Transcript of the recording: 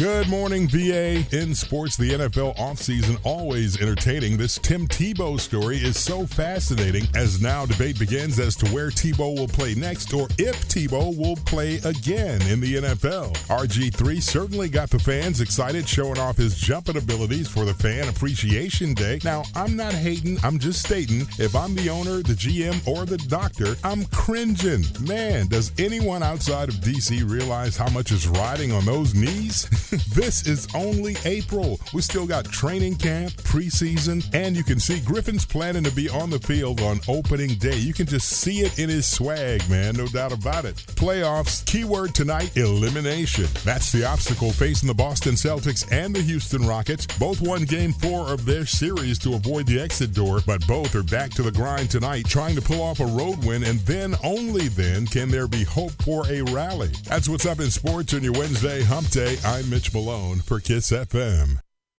Good morning, VA. In sports, the NFL offseason always entertaining. This Tim Tebow story is so fascinating as now debate begins as to where Tebow will play next or if Tebow will play again in the NFL. RG3 certainly got the fans excited, showing off his jumping abilities for the Fan Appreciation Day. Now, I'm not hating, I'm just stating, if I'm the owner, the GM, or the doctor, I'm cringing. Man, does anyone outside of DC realize how much is riding on those knees? This is only April. We still got training camp, preseason, and you can see Griffin's planning to be on the field on opening day. You can just see it in his swag, man, no doubt about it. Playoffs, keyword tonight, elimination. That's the obstacle facing the Boston Celtics and the Houston Rockets. Both won Game 4 of their series to avoid the exit door, but both are back to the grind tonight, trying to pull off a road win, and then, only then, can there be hope for a rally. That's what's up in sports on your Wednesday hump day. I'm Mitch Malone for KISS FM.